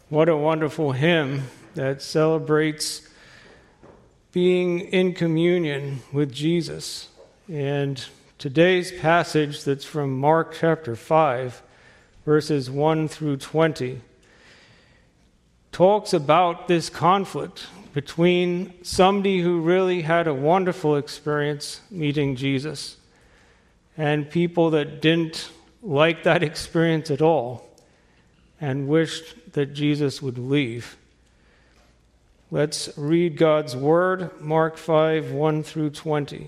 What a wonderful hymn that celebrates being in communion with Jesus. And today's passage that's from Mark chapter 5, verses 1 through 20, talks about this conflict between somebody who really had a wonderful experience meeting Jesus and people that didn't like that experience at all and wished that Jesus would leave. Let's read God's word, Mark 5, 1 through 20.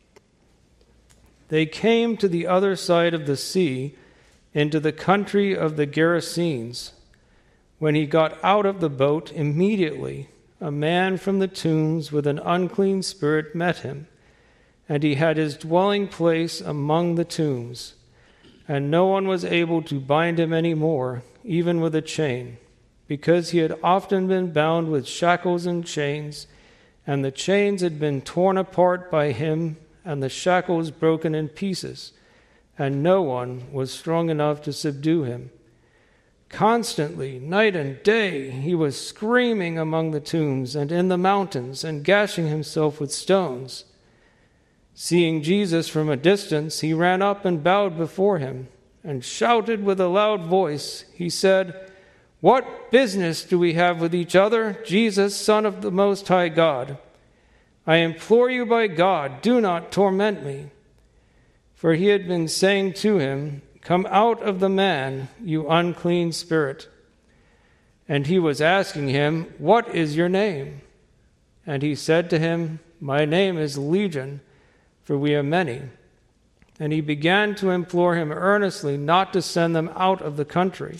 They came to the other side of the sea, into the country of the Gerasenes. When he got out of the boat, immediately a man from the tombs with an unclean spirit met him, and he had his dwelling place among the tombs, and no one was able to bind him any more, even with a chain, because he had often been bound with shackles and chains, and the chains had been torn apart by him, and the shackles broken in pieces, and no one was strong enough to subdue him. Constantly, night and day, he was screaming among the tombs and in the mountains, and gashing himself with stones. Seeing Jesus from a distance, he ran up and bowed before him, and shouted with a loud voice. He said, "What business do we have with each other, Jesus, Son of the Most High God? I implore you by God, do not torment me." For he had been saying to him, "Come out of the man, you unclean spirit." And he was asking him, "What is your name?" And he said to him, "My name is Legion, for we are many." And he began to implore him earnestly not to send them out of the country.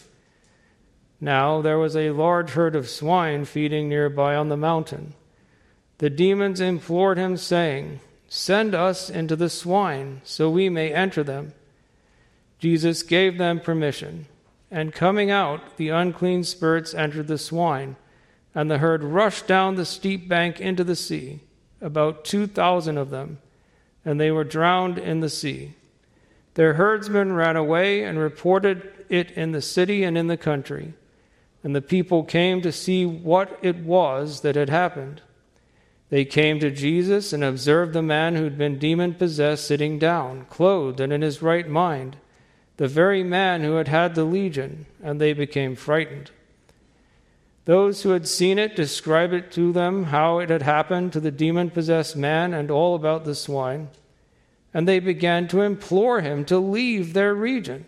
Now there was a large herd of swine feeding nearby on the mountain. The demons implored him, saying, "Send us into the swine, so we may enter them." Jesus gave them permission, and coming out, the unclean spirits entered the swine, and the herd rushed down the steep bank into the sea, about 2,000 of them, and they were drowned in the sea. Their herdsmen ran away and reported it in the city and in the country, and the people came to see what it was that had happened. They came to Jesus and observed the man who had been demon-possessed sitting down, clothed and in his right mind, the very man who had had the legion, and they became frightened. Those who had seen it described it to them, how it had happened to the demon-possessed man and all about the swine, and they began to implore him to leave their region.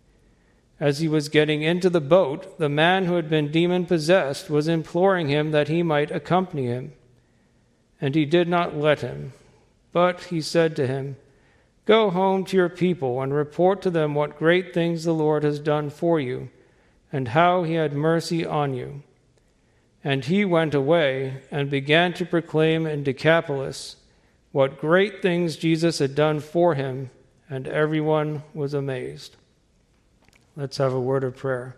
As he was getting into the boat, the man who had been demon-possessed was imploring him that he might accompany him, and he did not let him. But he said to him, "Go home to your people and report to them what great things the Lord has done for you, and how he had mercy on you." And he went away and began to proclaim in Decapolis what great things Jesus had done for him, and everyone was amazed. Let's have a word of prayer.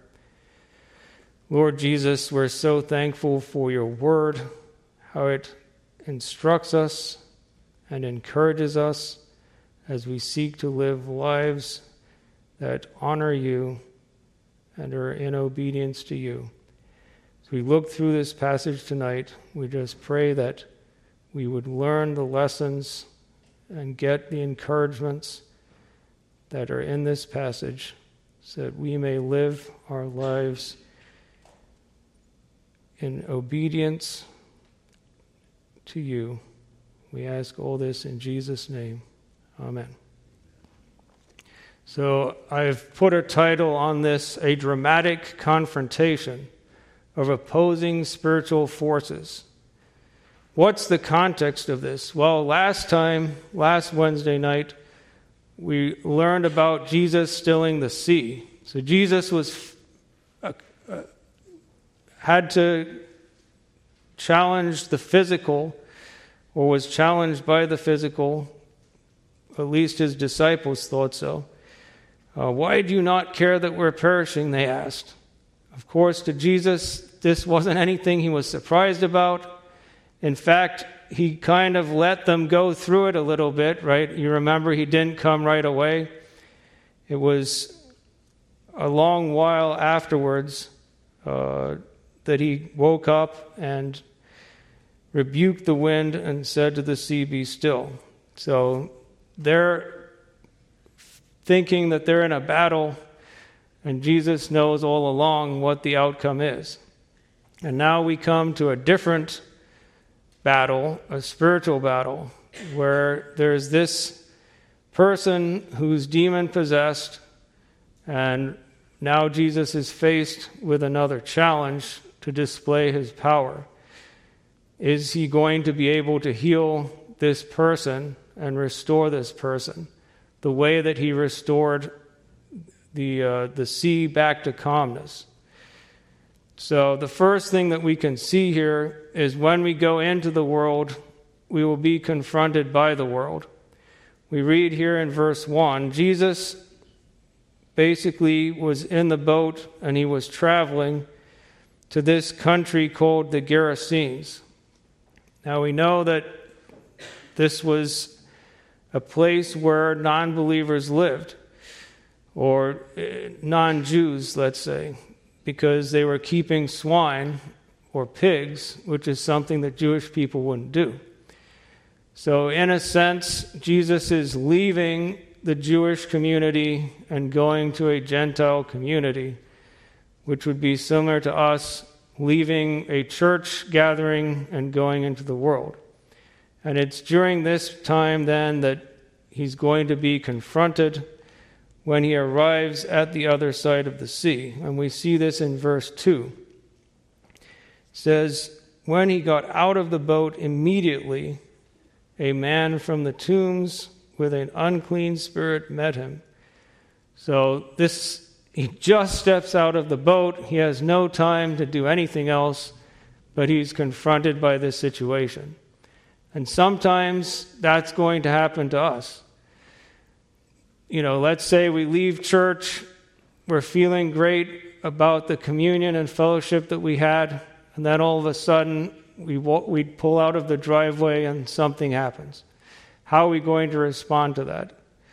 Lord Jesus, we're so thankful for your word, how it instructs us and encourages us as we seek to live lives that honor you and are in obedience to you. As we look through this passage tonight, we just pray that we would learn the lessons and get the encouragements that are in this passage so that we may live our lives in obedience to you. We ask all this in Jesus' name. Amen. So I've put a title on this, A Dramatic Confrontation of Opposing Spiritual Forces. What's the context of this? Well, last Wednesday night, we learned about Jesus stilling the sea. So Jesus had to challenge the physical, or was challenged by the physical. At least his disciples thought so. "Why do you not care that we're perishing?" they asked. Of course, to Jesus, this wasn't anything he was surprised about. In fact, he kind of let them go through it a little bit, right? You remember he didn't come right away. It was a long while afterwards that he woke up and rebuked the wind and said to the sea, "Be still." So they're thinking that they're in a battle, and Jesus knows all along what the outcome is. And now we come to a different battle, a spiritual battle, where there's this person who's demon-possessed, and now Jesus is faced with another challenge to display his power. Is he going to be able to heal this person and restore this person the way that he restored the sea back to calmness? So the first thing that we can see here is when we go into the world, we will be confronted by the world. We read here in verse 1, Jesus basically was in the boat and he was traveling to this country called the Gerasenes. Now we know that this was a place where non-believers lived, or non-Jews, let's say, because they were keeping swine or pigs, which is something that Jewish people wouldn't do. So in a sense, Jesus is leaving the Jewish community and going to a Gentile community, which would be similar to us leaving a church gathering and going into the world. And it's during this time then that he's going to be confronted when he arrives at the other side of the sea. And we see this in verse 2. It says, "When he got out of the boat, immediately a man from the tombs with an unclean spirit met him." So he just steps out of the boat. He has no time to do anything else, but he's confronted by this situation. And sometimes that's going to happen to us. Let's say we leave church, we're feeling great about the communion and fellowship that we had, and then all of a sudden we pull out of the driveway and something happens. How are we going to respond to that?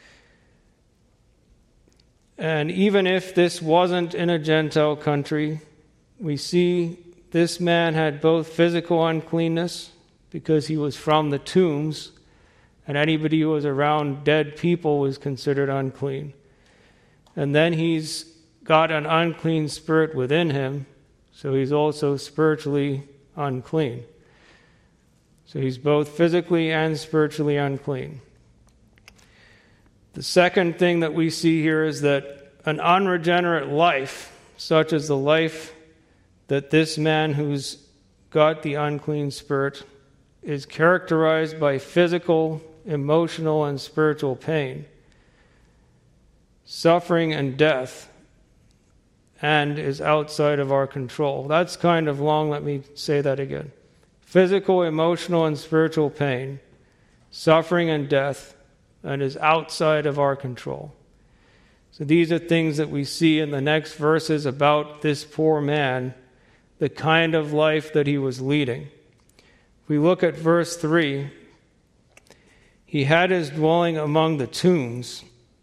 And even if this wasn't in a Gentile country, we see this man had both physical uncleanness because he was from the tombs, and anybody who was around dead people was considered unclean. And then he's got an unclean spirit within him, so he's also spiritually unclean. So he's both physically and spiritually unclean. The second thing that we see here is that an unregenerate life, such as the life that this man who's got the unclean spirit, is characterized by physical, emotional, and spiritual pain, suffering, and death, and is outside of our control. That's kind of long. Let me say that again. Physical, emotional, and spiritual pain, suffering, and death, and is outside of our control. So these are things that we see in the next verses about this poor man, the kind of life that he was leading. If we look at verse 3, he had his dwelling among the tombs.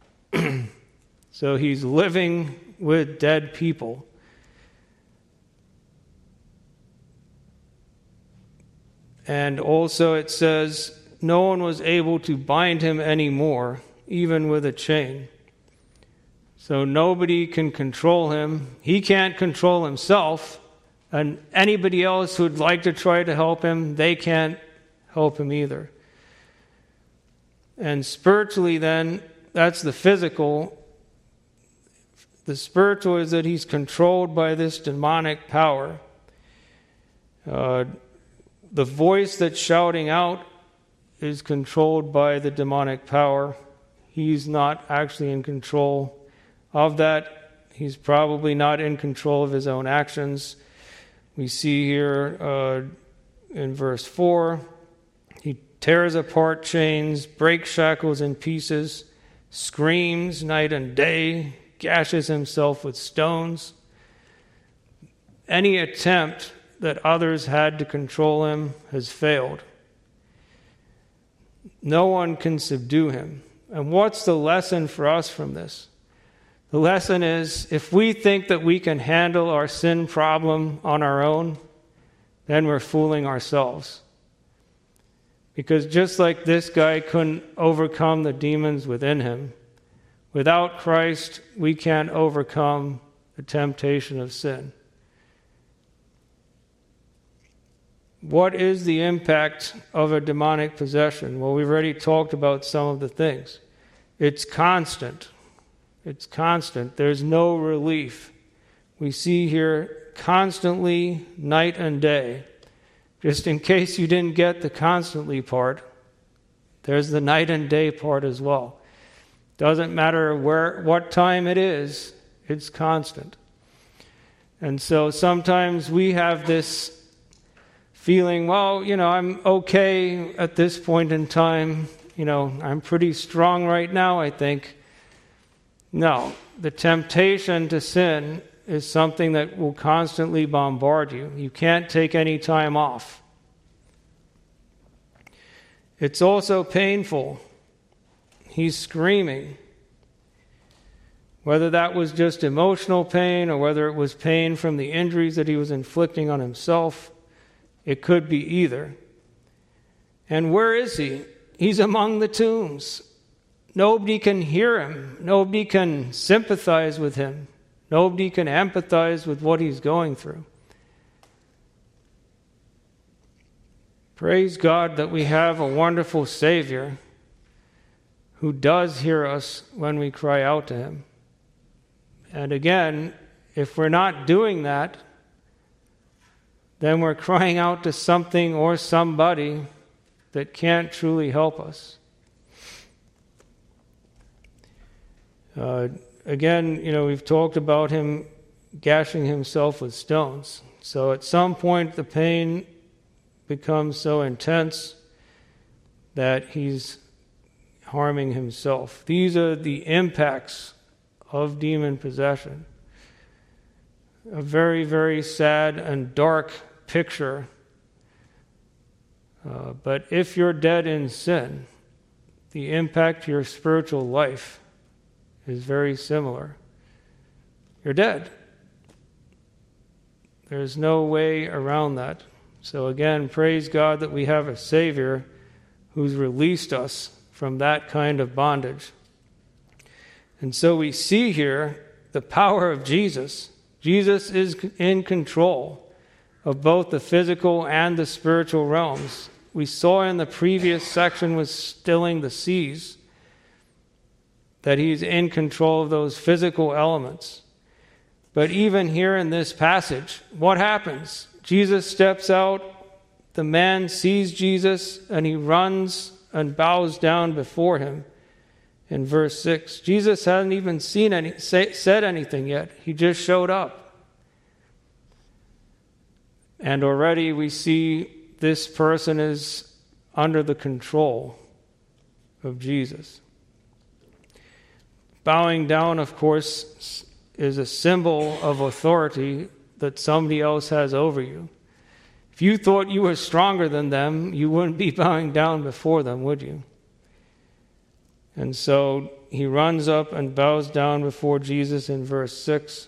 So he's living with dead people. And also it says, no one was able to bind him anymore, even with a chain. So nobody can control him. He can't control himself. And anybody else who'd like to try to help him, they can't help him either. And spiritually then, that's the physical. The spiritual is that he's controlled by this demonic power. The voice that's shouting out is controlled by the demonic power. He's not actually in control of that. He's probably not in control of his own actions. We see here in verse 4, he tears apart chains, breaks shackles in pieces, screams night and day, gashes himself with stones. Any attempt that others had to control him has failed. No one can subdue him. And what's the lesson for us from this? The lesson is, if we think that we can handle our sin problem on our own, then we're fooling ourselves. Because just like this guy couldn't overcome the demons within him, without Christ, we can't overcome the temptation of sin. What is the impact of a demonic possession? Well, we've already talked about some of the things. It's constant. It's constant. There's no relief. We see here constantly, night and day. Just in case you didn't get the constantly part, there's the night and day part as well. Doesn't matter what time it is, it's constant. And so sometimes we have this feeling, well, I'm okay at this point in time. I'm pretty strong right now, I think. No, the temptation to sin is something that will constantly bombard you. You can't take any time off. It's also painful. He's screaming. Whether that was just emotional pain or whether it was pain from the injuries that he was inflicting on himself, it could be either. And where is he? He's among the tombs. Nobody can hear him. Nobody can sympathize with him. Nobody can empathize with what he's going through. Praise God that we have a wonderful Savior who does hear us when we cry out to him. And again, if we're not doing that, then we're crying out to something or somebody that can't truly help us. Again, we've talked about him gashing himself with stones. So at some point, the pain becomes so intense that he's harming himself. These are the impacts of demon possession. A very, very sad and dark picture. But if you're dead in sin, the impact to your spiritual life is very similar. You're dead. There's no way around that. So again, praise God that we have a Savior who's released us from that kind of bondage. And so we see here the power of Jesus. Jesus is in control of both the physical and the spiritual realms. We saw in the previous section with stilling the seas that he's in control of those physical elements. But even here in this passage, what happens? Jesus steps out, the man sees Jesus, and he runs and bows down before him. In verse 6, Jesus hadn't even said anything yet. He just showed up. And already we see this person is under the control of Jesus. Bowing down, of course, is a symbol of authority that somebody else has over you. If you thought you were stronger than them, you wouldn't be bowing down before them, would you? And so he runs up and bows down before Jesus in verse 6.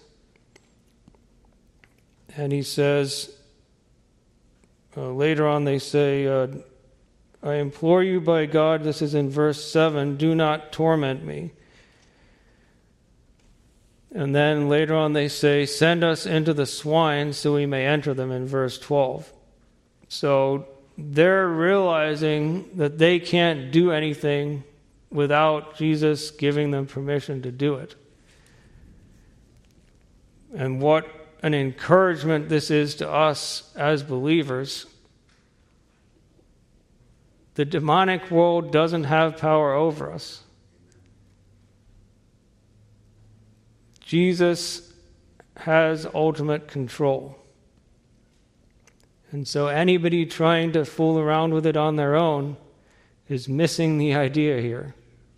And he says, later on they say, I implore you by God, this is in verse 7, do not torment me. And then later on they say, send us into the swine so we may enter them in verse 12. So they're realizing that they can't do anything without Jesus giving them permission to do it. And what an encouragement this is to us as believers. The demonic world doesn't have power over us. Jesus has ultimate control. And so anybody trying to fool around with it on their own is missing the idea here.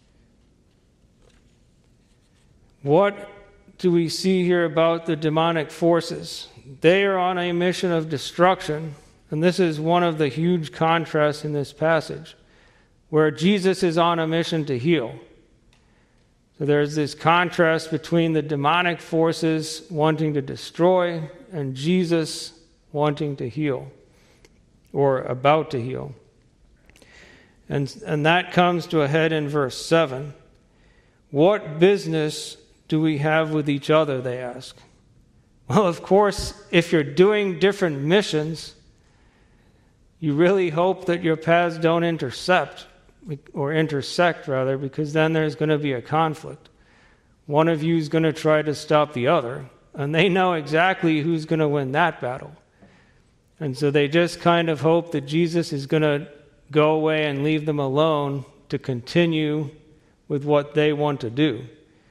What do we see here about the demonic forces? They are on a mission of destruction, and this is one of the huge contrasts in this passage, where Jesus is on a mission to heal. So there's this contrast between the demonic forces wanting to destroy and Jesus wanting to heal, or about to heal. And that comes to a head in verse 7. What business do we have with each other, they ask. Well, of course, if you're doing different missions, you really hope that your paths don't intersect, because then there's going to be a conflict. One of you is going to try to stop the other, and they know exactly who's going to win that battle. And so they just kind of hope that Jesus is going to go away and leave them alone to continue with what they want to do.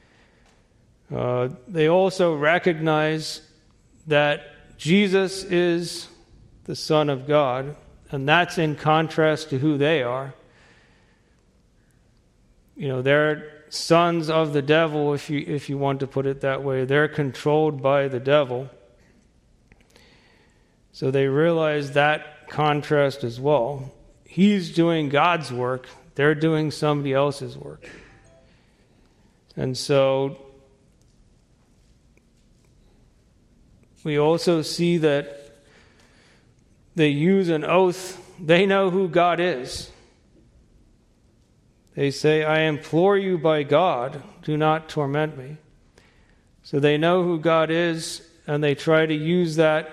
They also recognize that Jesus is the Son of God, and that's in contrast to who they are. They're sons of the devil, if you want to put it that way. They're controlled by the devil. So they realize that contrast as well. He's doing God's work. They're doing somebody else's work. And so we also see that they use an oath. They know who God is. They say, I implore you by God, do not torment me. So they know who God is, and they try to use that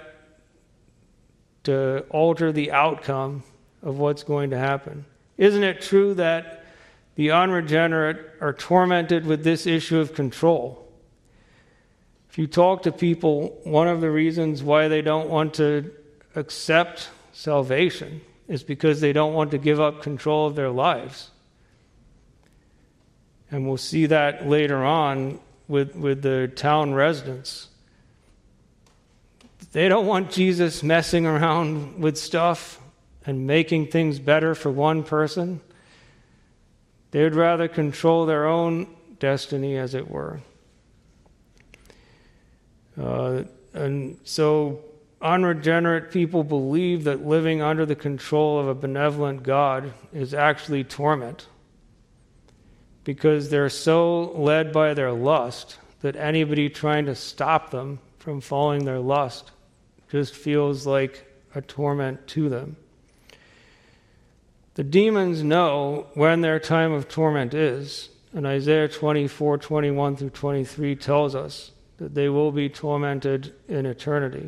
to alter the outcome of what's going to happen. Isn't it true that the unregenerate are tormented with this issue of control? If you talk to people, one of the reasons why they don't want to accept salvation is because they don't want to give up control of their lives. And we'll see that later on with the town residents. They don't want Jesus messing around with stuff and making things better for one person. They would rather control their own destiny, as it were. And so unregenerate people believe that living under the control of a benevolent God is actually torment, because they're so led by their lust that anybody trying to stop them from following their lust just feels like a torment to them. The demons know when their time of torment is, and Isaiah 24:21 through 23 tells us that they will be tormented in eternity.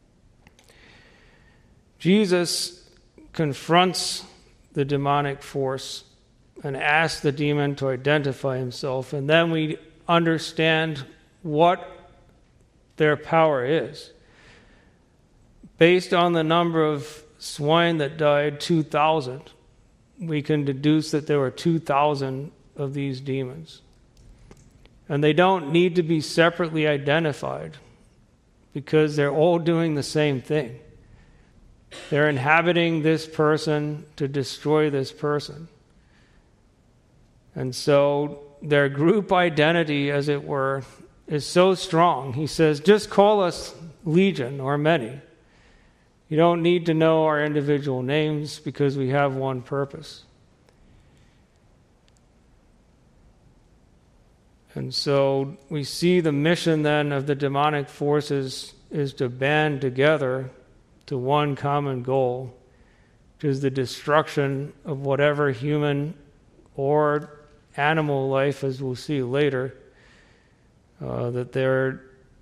Jesus confronts the demonic force and asks the demon to identify himself, and then we understand what their power is. Based on the number of swine that died, 2,000, we can deduce that there were 2,000 of these demons. And they don't need to be separately identified, because they're all doing the same thing. They're inhabiting this person to destroy this person. And so their group identity, as it were, is so strong. He says, just call us Legion or many. You don't need to know our individual names, because we have one purpose. And so we see the mission then of the demonic forces is to band together to one common goal, which is the destruction of whatever human or animal life, as we'll see later, that they're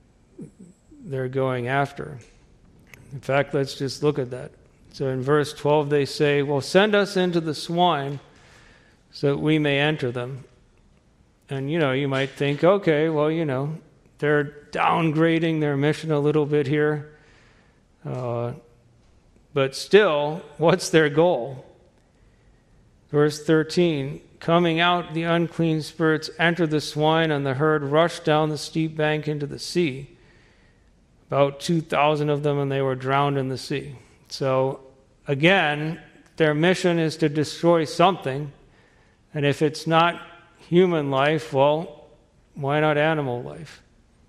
going after. In fact, let's just look at that. So in verse 12 they say, well, send us into the swine so that we may enter them. And, you might think, okay, well, they're downgrading their mission a little bit here. But still, what's their goal? Verse 13, coming out, the unclean spirits entered the swine, and the herd rushed down the steep bank into the sea. About 2,000 of them, and they were drowned in the sea. So, again, their mission is to destroy something. And if it's not human life, well, why not animal life?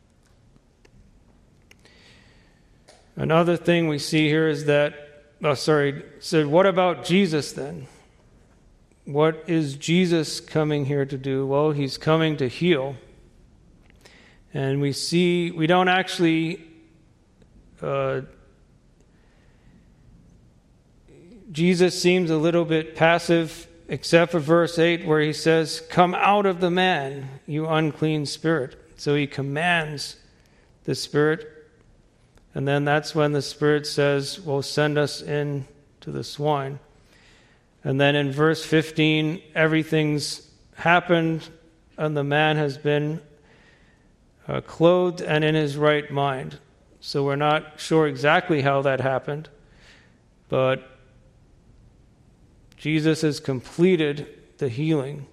Another thing we see here is that, so what about Jesus then? what is Jesus coming here to do? Well, he's coming to heal. And we don't actually, Jesus seems a little bit passive, except for verse 8 where he says, "Come out of the man, you unclean spirit." So he commands the spirit. And then that's when the spirit says, well, send us in to the swine. And then in verse 15, everything's happened and the man has been clothed and in his right mind. So we're not sure exactly how that happened, but Jesus has completed the healing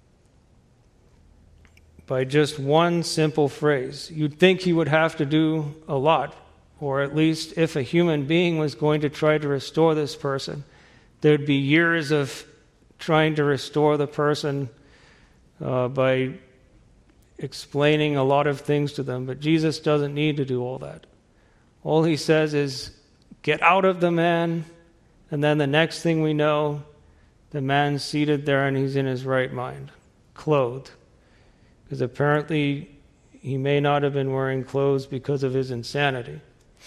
by just one simple phrase. You'd think he would have to do a lot, or at least if a human being was going to try to restore this person, there'd be years of trying to restore the person by explaining a lot of things to them. But Jesus doesn't need to do all that. All he says is, get out of the man, and then the next thing we know, the man's seated there and he's in his right mind, clothed. Because apparently he may not have been wearing clothes because of his insanity.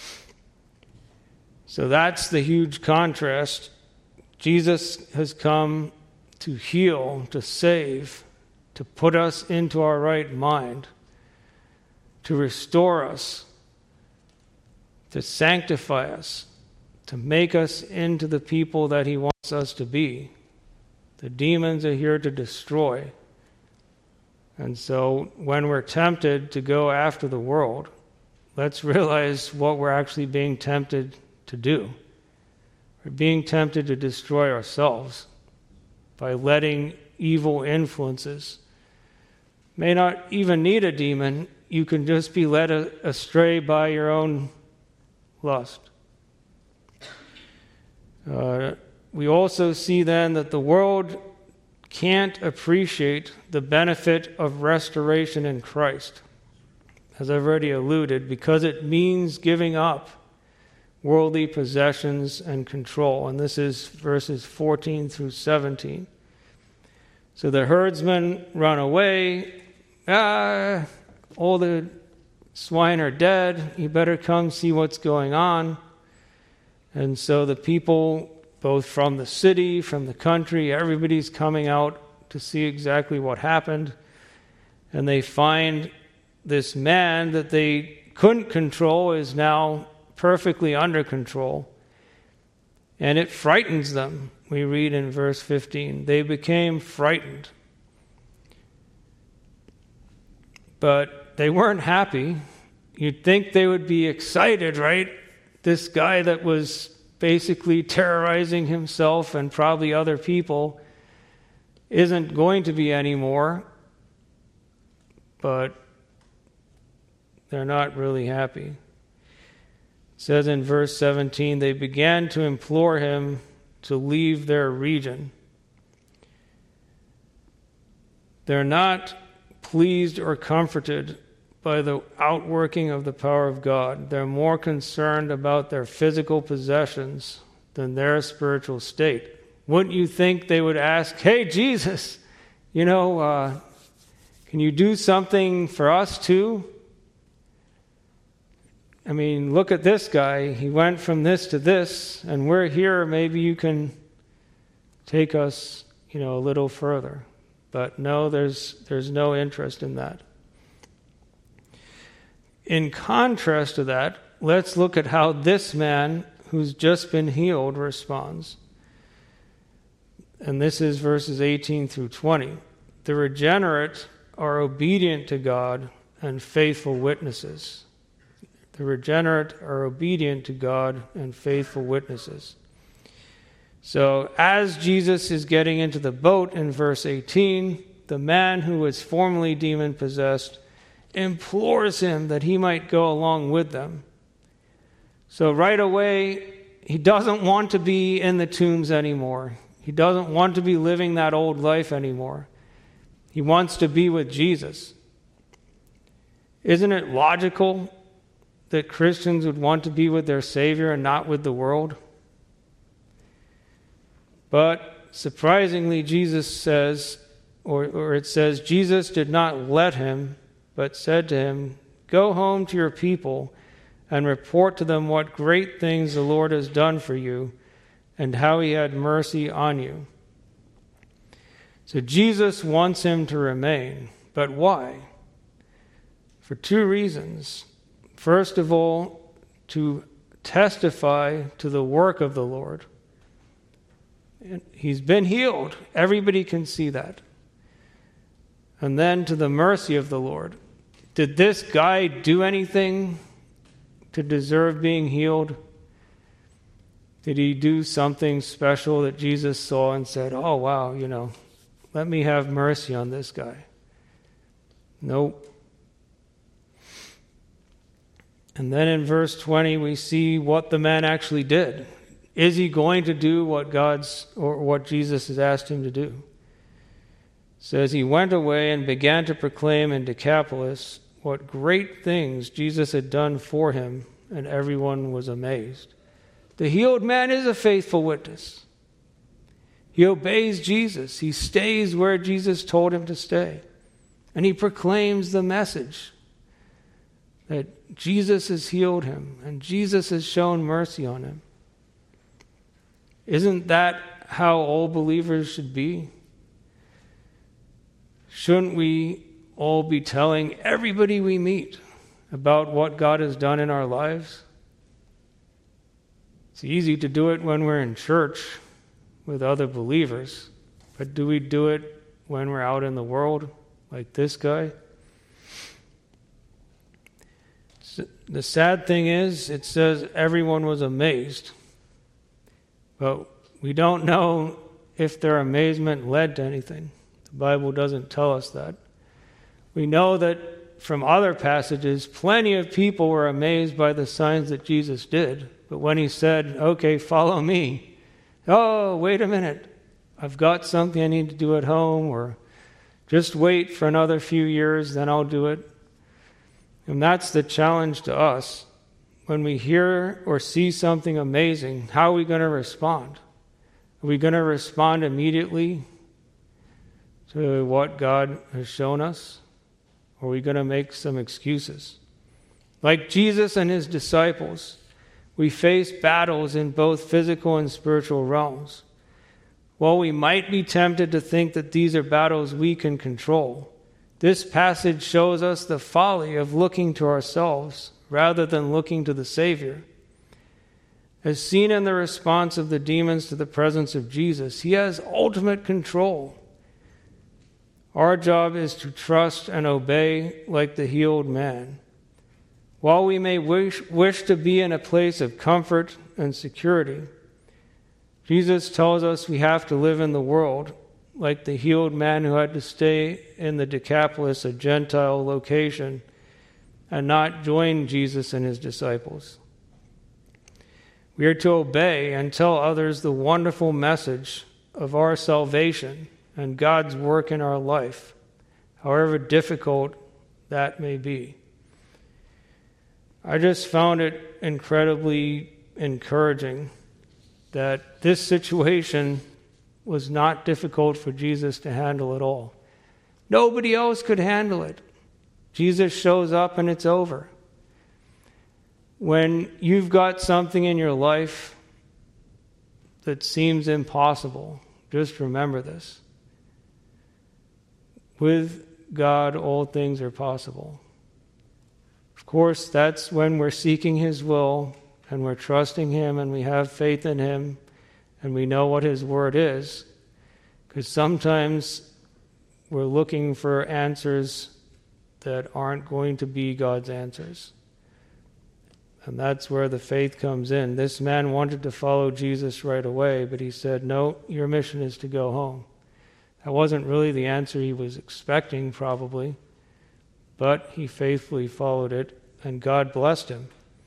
So that's the huge contrast. Jesus has come to heal, to save, to put us into our right mind, to restore us, to sanctify us, to make us into the people that he wants us to be. The demons are here to destroy. And so when we're tempted to go after the world, let's realize what we're actually being tempted to do. We're being tempted to destroy ourselves by letting evil influences. May not even need a demon. You can just be led astray by your own lust. We also see then that the world can't appreciate the benefit of restoration in Christ, as I've already alluded, because it means giving up worldly possessions and control. And this is verses 14 through 17. So the herdsmen run away. All the swine are dead. You better come see what's going on. And so the people, both from the city, from the country, everybody's coming out to see exactly what happened. And they find this man that they couldn't control is now perfectly under control. And it frightens them. We read in verse 15, they became frightened. But they weren't happy. You'd think they would be excited, right? This guy that was basically terrorizing himself and probably other people isn't going to be anymore. But they're not really happy. It says in verse 17, they began to implore him to leave their region. They're not pleased or comforted by the outworking of the power of God. They're more concerned about their physical possessions than their spiritual state. Wouldn't you think they would ask, hey, Jesus, can you do something for us too? I mean, look at this guy. He went from this to this, and we're here. Maybe you can take us, a little further. But no, there's no interest in that. In contrast to that, let's look at how this man who's just been healed responds. And this is verses 18 through 20. The regenerate are obedient to God and faithful witnesses. The regenerate are obedient to God and faithful witnesses. So as Jesus is getting into the boat in verse 18, the man who was formerly demon-possessed implores him that he might go along with them. So right away, he doesn't want to be in the tombs anymore. He doesn't want to be living that old life anymore. He wants to be with Jesus. Isn't it logical that Christians would want to be with their Savior and not with the world? But surprisingly, Jesus says, or it says, Jesus did not let him, but said to him, "Go home to your people and report to them what great things the Lord has done for you and how he had mercy on you." So Jesus wants him to remain. But why? For two reasons. First of all, to testify to the work of the Lord. He's been healed. Everybody can see that. And then to the mercy of the Lord. Did this guy do anything to deserve being healed? Did he do something special that Jesus saw and said, "Oh, wow, let me have mercy on this guy"? Nope. And then in verse 20, we see what the man actually did. Is he going to do what Jesus has asked him to do? It says he went away and began to proclaim in Decapolis what great things Jesus had done for him, and everyone was amazed. The healed man is a faithful witness. He obeys Jesus. He stays where Jesus told him to stay. And he proclaims the message that Jesus has healed him and Jesus has shown mercy on him. Isn't that how all believers should be? Shouldn't we all be telling everybody we meet about what God has done in our lives? It's easy to do it when we're in church with other believers, but do we do it when we're out in the world like this guy? The sad thing is, it says everyone was amazed. But we don't know if their amazement led to anything. The Bible doesn't tell us that. We know that from other passages, plenty of people were amazed by the signs that Jesus did. But when he said, "Okay, follow me," "Oh, wait a minute. I've got something I need to do at home," or "Just wait for another few years, then I'll do it." And that's the challenge to us. When we hear or see something amazing, how are we going to respond? Are we going to respond immediately to what God has shown us? Or are we going to make some excuses? Like Jesus and his disciples, we face battles in both physical and spiritual realms. While we might be tempted to think that these are battles we can control, this passage shows us the folly of looking to ourselves rather than looking to the Savior. As seen in the response of the demons to the presence of Jesus, he has ultimate control. Our job is to trust and obey like the healed man. While we may wish to be in a place of comfort and security, Jesus tells us we have to live in the world like the healed man who had to stay in the Decapolis, a Gentile location, and not join Jesus and his disciples. We are to obey and tell others the wonderful message of our salvation and God's work in our life, however difficult that may be. I just found it incredibly encouraging that this situation was not difficult for Jesus to handle at all. Nobody else could handle it. Jesus shows up and it's over. When you've got something in your life that seems impossible, just remember this. With God, all things are possible. Of course, that's when we're seeking his will and we're trusting him and we have faith in him and we know what his word is. Because sometimes we're looking for answers that aren't going to be God's answers. And that's where the faith comes in. This man wanted to follow Jesus right away, but he said, "No, your mission is to go home." That wasn't really the answer he was expecting, probably. But he faithfully followed it, and God blessed him.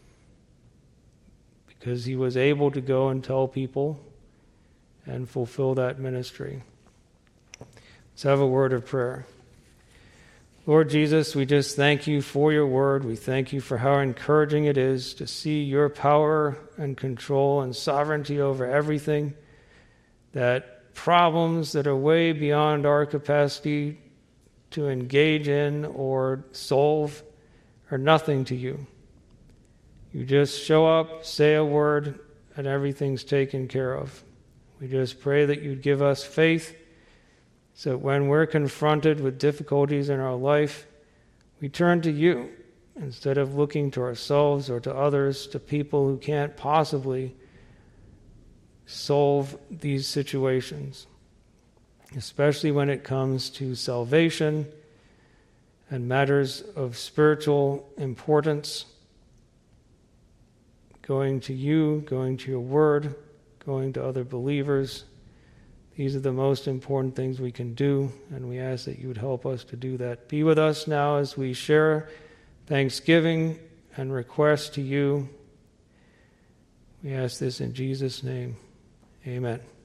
Because he was able to go and tell people and fulfill that ministry. Let's have a word of prayer. Lord Jesus, we just thank you for your word. We thank you for how encouraging it is to see your power and control and sovereignty over everything, that problems that are way beyond our capacity to engage in or solve are nothing to you. You just show up, say a word, and everything's taken care of. We just pray that you'd give us faith so that when we're confronted with difficulties in our life, we turn to you instead of looking to ourselves or to others, to people who can't possibly solve these situations, especially when it comes to salvation and matters of spiritual importance. Going to you, going to your word, going to other believers. These are the most important things we can do, and we ask that you would help us to do that. Be with us now as we share thanksgiving and request to you. We ask this in Jesus' name. Amen.